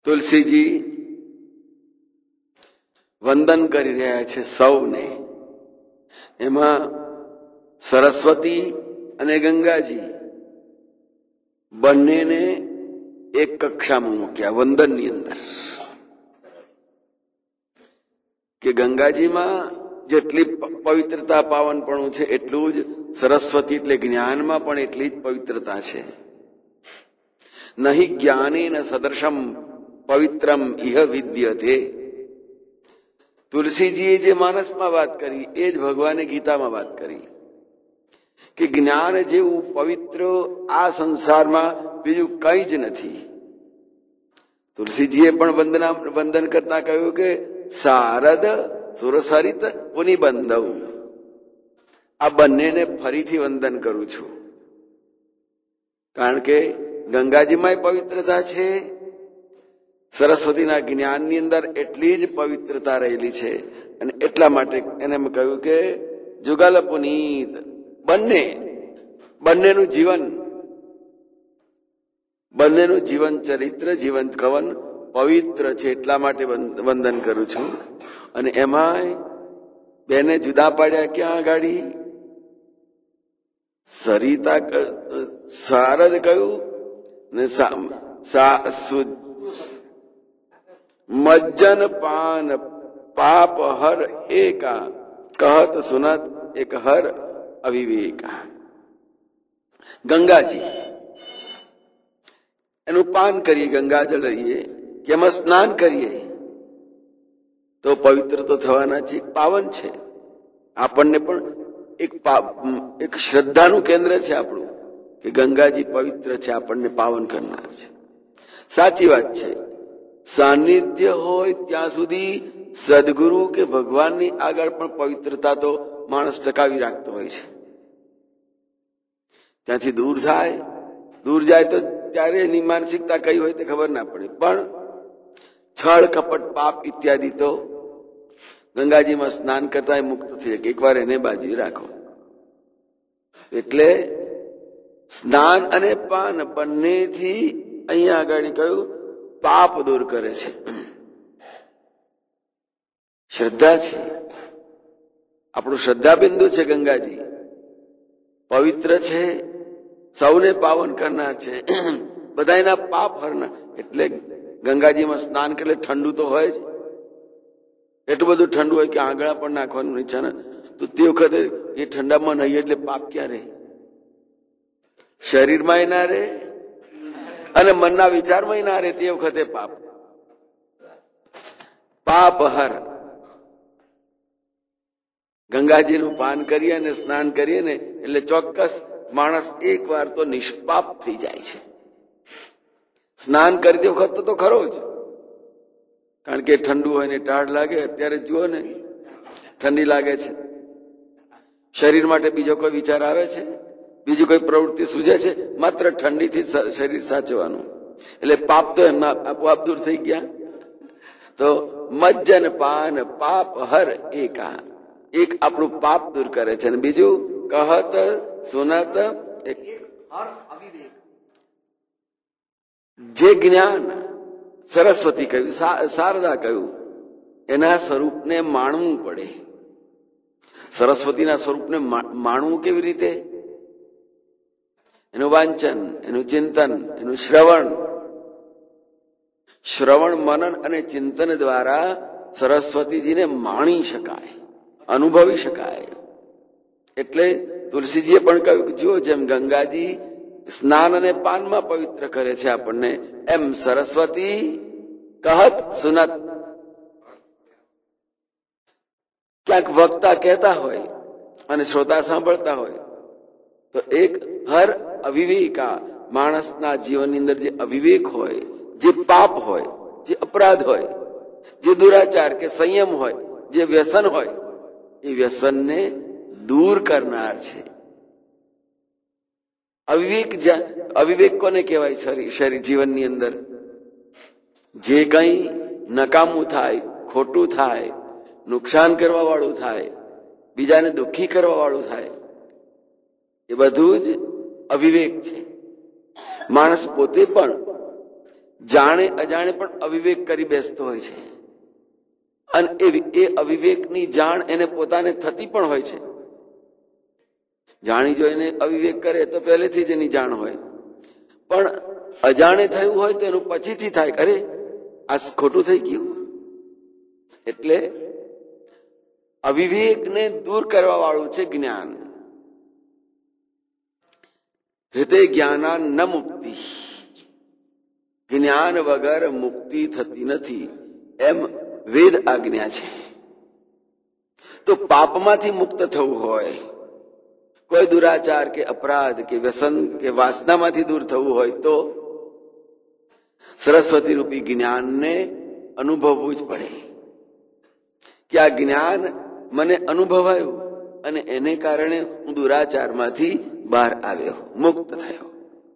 તુલસીજી વંદન કરી રહ્યા છે સૌને. એમાં સરસ્વતી અને ગંગાજી બંનેને એક કક્ષામાં મૂક્યા વંદનની અંદર, કે ગંગાજીમાં જેટલી પવિત્રતા પાવનપણું છે એટલું જ સરસ્વતી એટલે જ્ઞાનમાં પણ એટલી જ પવિત્રતા છે. નહીં જ્ઞાનેન સદૃશમ પવિત્રમ ઇહ વિદ્યતે. તુલસીજીએ જે માનસમાં વાત કરી એ જ ભગવાને ગીતામાં વાત કરી કે જ્ઞાન જેવું પવિત્ર આ સંસારમાં બીજું કઈ જ નથી. તુલસીજીએ પણ વંદન કરતા કહ્યું કે શારદ સુરસરિત પુનિબંધવ. આ બંનેને ફરીથી વંદન કરું છું, કારણ કે ગંગાજીમાં પવિત્રતા છે, સરસ્વતીના જ્ઞાનની અંદર એટલી જ પવિત્રતા રહેલી છે. અને એટલા માટે એને એમ કહ્યું કે જુગલ પુનીત. બંનેનું જીવન ચરિત્ર, જીવન કવન પવિત્ર છે, એટલા માટે વંદન કરું છું. અને એમાંય બેને જુદા પાડ્યા ક્યાં આગાડી? સરિતા શારદ કયું ને મજ્જન પાન પાપ હર એકા કહત સુનત એક હર અવિવેકા. ગંગાજી એનું પાન કરીએ, ગંગાજળ લઈએ કે એમાં સ્નાન કરીએ તો પવિત્ર તો થવાના છે, પાવન છે. આપણને પણ એક શ્રદ્ધાનું કેન્દ્ર છે આપણું કે ગંગાજી પવિત્ર છે, આપણને પાવન કરનાર છે. સાચી વાત છે. સાનિધ્ય હોય ત્યાં સુધી સદગુરુ કે ભગવાનની આગળ પણ પવિત્રતા તો માણસ ટકાવી રાખતો હોય છે. ત્યાંથી દૂર જાય તો ત્યારે એની માનસિકતા કઈ હોય તે ખબર ના પડે. પણ છળ કપટ પાપ ઇત્યાદિ તો ગંગાજીમાં સ્નાન કરતા મુક્ત થઈ શકે. એકવાર એને બાજુ રાખો. એટલે સ્નાન અને પાન બંનેથી અહીંયા આગળ કહ્યું પાપ દૂર કરે છે. શ્રદ્ધા છે, આપણું શ્રદ્ધા બિંદુ છે. ગંગાજી પવિત્ર છે, સૌને પાવન કરનાર છે, બધાના પાપ હરનાર. એટલે ગંગાજીમાં સ્નાન કરે ઠંડુ તો હોય જ, એટલું બધું ઠંડુ હોય કે આંગળા પણ નાખવાનું ઈચ્છા ને. તો તે વખતે એ ઠંડામાં નહીં એટલે પાપ ક્યાં રહે? શરીરમાં ના રહે અને મનના વિચારમાં ના રહે. તે વખતે પાપ હર. ગંગાજીનું પાન કરીએ અને સ્નાન કરીએ ને એટલે ચોક્કસ માણસ એક વાર તો નિષ્પાપ થઈ જાય છે. સ્નાન કરતી વખત તો ખરો જ, કારણ કે ઠંડુ હોય ને ટાઢ લાગે. અત્યારે જુઓ ને ઠંડી લાગે છે, શરીર માટે બીજો કોઈ વિચાર આવે છે? બીજી કોઈ પ્રવૃત્તિ સૂજે છે? માત્ર ઠંડીથી શરીર સાચવાનું. એટલે પાપ તો એમના આપોઆપ દૂર થઈ ગયા. તો મજ્જન પાન પાપ હર એકા. એક આપણું પાપ દૂર કરે છે, અને બીજું કહત સુનત એક જે જ્ઞાન સરસ્વતી કહ્યું, શારદા કહ્યું, એના સ્વરૂપને માણવું પડે. સરસ્વતીના સ્વરૂપને માણવું કેવી રીતે? એનું વાંચન, એનું ચિંતન, એનું શ્રવણ મનન અને ચિંતન દ્વારા સરસ્વતીજીને માણી શકાય, અનુભવી શકાય. એટલે તુલસીજીએ પણ કહ્યું કે જુઓ, જેમ ગંગાજી સ્નાન અને પાનમાં પવિત્ર કરે છે આપણને, એમ સરસ્વતી કહત સુનત. ક્યાંક વક્તા કહેતા હોય અને શ્રોતા સાંભળતા હોય તો એક હર અવિવેકા. માણસના જીવનની અંદર જે અવિવેક હોય, જે પાપ હોય, જે અપરાધ હોય, જે દુરાચાર કે સંયમ હોય, જે વ્યસન હોય, એ વ્યસનને દૂર કરનાર છે. અવિવેક કોને કહેવાય? શરીર જીવનની અંદર જે કંઈ નકામું થાય, ખોટું થાય, નુકસાન કરવા વાળું થાય, બીજાને દુઃખી કરવા વાળું થાય, એ બધું જ અવિવેક છે. માણસ પોતે પણ જાણે અજાણે પણ અવિવેક કરી બેસતો હોય છે, અને એ અવિવેકની જાણ એને પોતાને થતી પણ હોય છે. જાણી જોઈને અવિવેક કરે તો પહેલેથી જ એની જાણ હોય, પણ અજાણે થયું હોય તો એનું પછીથી થાય, અરે આ ખોટું થઈ ગયું. એટલે અવિવેકને દૂર કરવા વાળું છે જ્ઞાન. હૃદય જ્ઞાના ન મુક્તિ, જ્ઞાન વગર મુક્તિ થતી નથી, એમ વેદ આજ્ઞા છે. તો પાપમાંથી મુક્ત થવું હોય, કોઈ દુરાચાર કે અપરાધ કે વ્યસન કે વાસનામાંથી દૂર થવું હોય તો સરસ્વતી રૂપી જ્ઞાનને અનુભવવું જ પડે કે આ જ્ઞાન મને અનુભવાયું અને એને કારણે હું દુરાચારમાંથી બહાર આવ્યો, મુક્ત થયો.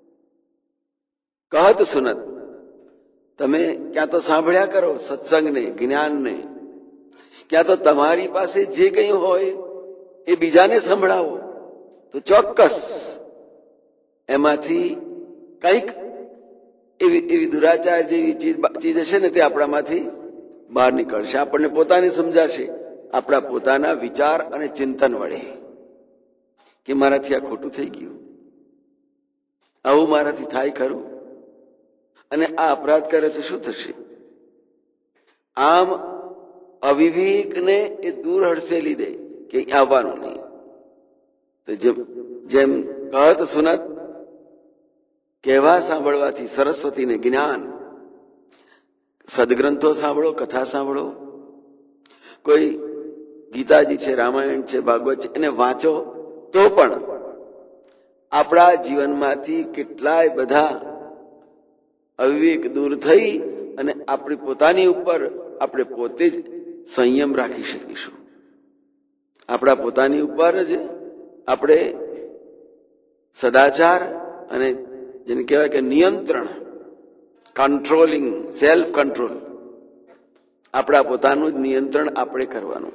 કહત સુનત, તમે ક્યાં તો સાંભળ્યા કરો સત્સંગને, જ્ઞાનને, ક્યાં તો તમારી પાસે જે કંઈ હોય એ બીજાને સંભળાવો, તો ચોક્કસ એમાંથી કંઈક એવી દુરાચાર જેવી ચીજ હશે ને તે આપણામાંથી બહાર નીકળશે, આપણને પોતાને સમજાશે, આપણા પોતાના વિચાર અને ચિંતન વડે કે મારાથી આ ખોટું થઈ ગયું, આવું મારાથી થાય ખરું, અને આ અપરાધ કરે તો શું થશે. આમ અવિવેકને એ દૂર હડસેલી દે કે આવવાનું નહીં. તો જેમ કહત સુનત, કહેવા સાંભળવાથી સરસ્વતીને જ્ઞાન, સદગ્રંથો સાંભળો, કથા સાંભળો, કોઈ ગીતાજી છે, રામાયણ છે, ભાગવત છે, એને વાંચો તો પણ આપણા જીવનમાંથી કેટલાય બધા અવિવેક દૂર થઈ અને આપણી પોતાની ઉપર આપણે પોતે જ સંયમ રાખી શકીશું. આપણા પોતાની ઉપર જ આપણે સદાચાર અને જેને કહેવાય કે નિયંત્રણ, કંટ્રોલિંગ, સેલ્ફ કંટ્રોલ, આપણા પોતાનું જ નિયંત્રણ આપણે કરવાનું.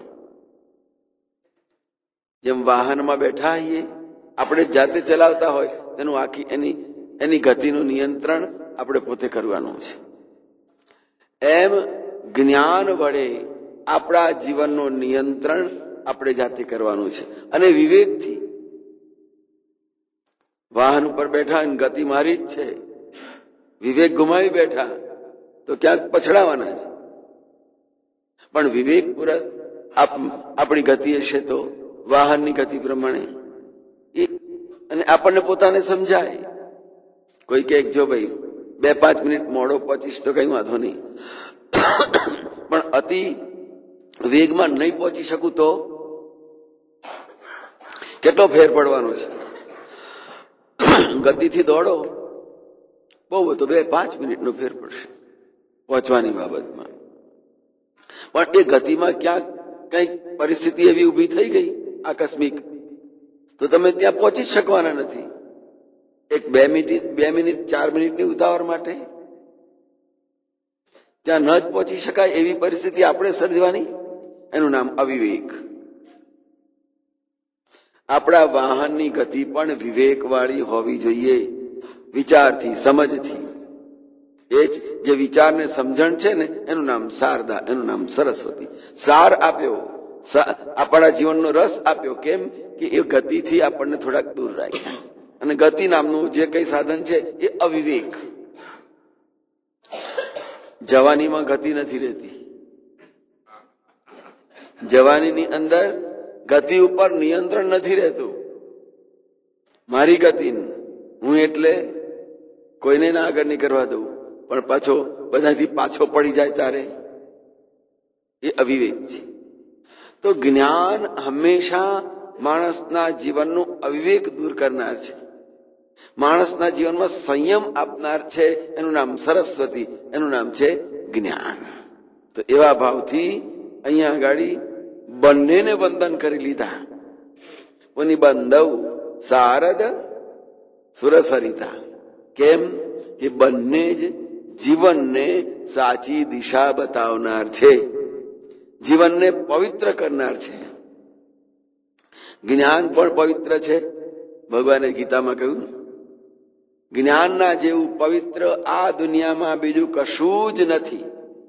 જેમ વાહનમાં બેઠા હોઈએ, આપણે જાતે ચલાવતા હોય તેનું આખી એની ગતિનું નિયંત્રણ આપણે પોતે કરવાનું છે. એમ જ્ઞાન વડે આપણા જીવનનું નિયંત્રણ આપણે જાતે કરવાનું છે. અને વિવેકથી વાહન ઉપર બેઠા ગતિ મારી જ છે, વિવેક ગુમાવી બેઠા તો ક્યાંક પછડાવાના છે. પણ વિવેકપૂર્વક આપણી ગતિ હશે તો વાહનની ગતિ પ્રમાણે અને આપણને પોતાને સમજાય. કોઈ કે જો ભાઈ 2-5 મિનિટ મોડો પહોંચીશ તો કઈ વાંધો નહીં, પણ અતિ વેગમાં નહીં પહોંચી શકું તો કેટલો ફેર પડવાનો છે. ગતિથી દોડો બહુ તો 2-5 મિનિટનો ફેર પડશે પહોંચવાની બાબતમાં, પણ એ ગતિમાં ક્યાંક કઈક પરિસ્થિતિ એવી ઉભી થઈ ગઈ આકસ્મિક, તો તમે ત્યાં પહોંચી શકવાના નથી. 2 મિનિટ 4 મિનિટની ઉતાવળ માટે ત્યાં ન જ પહોંચી શકાય એવી પરિસ્થિતિ આપણે સર્જવાની, એનું નામ અવિવેક. આપણા વાહનની ગતિ પણ વિવેક વાળી હોવી જોઈએ, વિચારથી, સમજથી. એ જ જે વિચારને સમજણ છે ને એનું નામ શારદા, એનું નામ સરસ્વતી. સાર આપ્યો, આપણા જીવનનો રસ આપ્યો. કેમ કે એ ગતિથી આપણને થોડાક દૂર રાખ્યા. અને ગતિ નામનું જે કઈ સાધન છે એ અવિવેક. જવાનીમાં ગતિ નથી રહેતી. જવાનીની અંદર ગતિ ઉપર નિયંત્રણ નથી રહેતું. મારી ગતિ, હું એટલે કોઈને ના આગળ નહીં કરવા દઉં, પણ પાછો બધાથી પાછો પડી જાય તારે, એ અવિવેક છે. તો જ્ઞાન હંમેશા માણસના જીવનનું અવિવેક દૂર કરનાર છે, માણસના જીવનમાં સંયમ આપનાર છે. એનું નામ સરસ્વતી, એનું નામ છે જ્ઞાન. તો એવા ભાવથી અહીંયા આગળ બંનેને વંદન કરી લીધા. કોની બંધવ શારદ સુરસરિતા. કેમ કે બંને જ જીવનને સાચી દિશા બતાવનાર છે, જીવનને પવિત્ર કરનાર છે. જ્ઞાન પણ પવિત્ર છે. ભગવાને ગીતામાં કહ્યું, જ્ઞાનના જેવું પવિત્ર આ દુનિયામાં બીજું કશું જ નથી.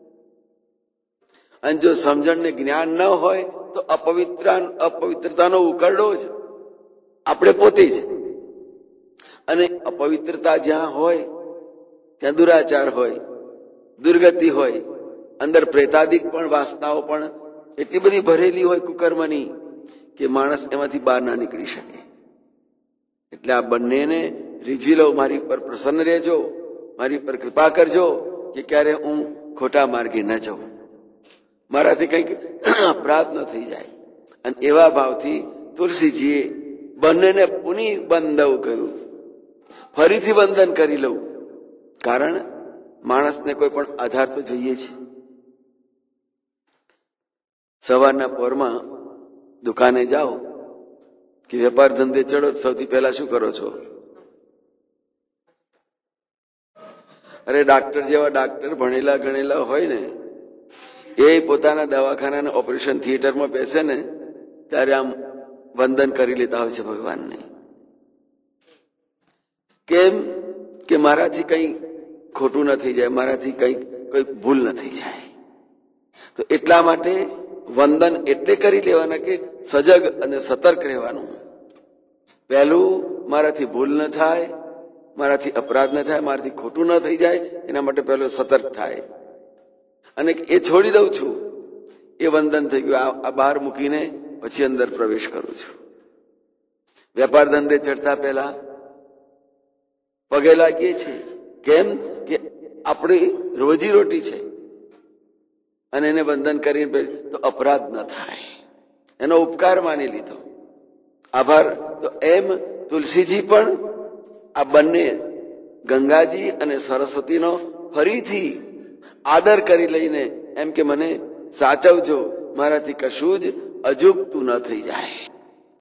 અને જો સમજણ ને જ્ઞાન ન હોય તો અપવિત્રતાનો ઉકરડો જ આપણે પોતે જ. અને અપવિત્રતા જ્યાં હોય ત્યાં દુરાચાર હોય, દુર્ગતિ હોય, અંદર પ્રેતાદિક પણ વાસનાઓ પણ એટલી બધી ભરેલી હોય કુકર્મની કે માણસ એમાંથી બહાર ના નીકળી શકે. એટલે આ બંનેને રીઝવી લઉં, મારી પર પ્રસન્ન રહેજો, મારી પર કૃપા કરજો કે ક્યારે હું ખોટા માર્ગે ન જાઉં, મારાથી કંઈક અપરાધ ન થઈ જાય. અને એવા ભાવથી તુલસીજીએ બંનેને પુનઃ બંધવ કહ્યું, ફરીથી બંધન કરી લઉં. કારણ માણસને કોઈ પણ આધાર તો જોઈએ છે. સવારના પોરમાં દુકાને જાઓ કે વેપાર ધંધે ચડો, સૌથી પહેલા શું કરો છો? અરે ડાક્ટર જેવા ડાક્ટર ભણેલા ગણેલા હોય ને, એ પોતાના દવાખાના ઓપરેશન થિયેટરમાં બેસે ને ત્યારે આમ વંદન કરી લેતા હોય છે ભગવાનને. કેમ કે મારાથી કઈ ખોટું ન થઈ જાય, મારાથી કોઈ ભૂલ ન થઈ જાય. તો એટલા માટે વંદન એટલે કરી લેવાના કે સજગ અને સતર્ક રહેવાનું. પહેલું મારાથી ભૂલ ન થાય, મારાથી અપરાધ ન થાય, મારાથી ખોટું ન થઈ જાય, એના માટે પહેલો સતર્ક થાય. અને એ છોડી દઉં છું, એ વંદન થઈ ગયું. આ બહાર મૂકીને પછી અંદર પ્રવેશ કરું છું. વેપાર ધંધે ચડતા પહેલા પગે લાગીએ છીએ. કેમ કે આપણી રોજીરોટી છે અને એને વંદન કરીને તો અપરાધ ન થાય, એનો ઉપકાર માની લીધો, આભાર. તો એમ તુલસીજી પણ આ બંને ગંગાજી અને સરસ્વતીનો ફરીથી આદર કરી લઈને એમ કે મને સાચવજો, મારાથી કશું જ અજુગતું ન થઈ જાય.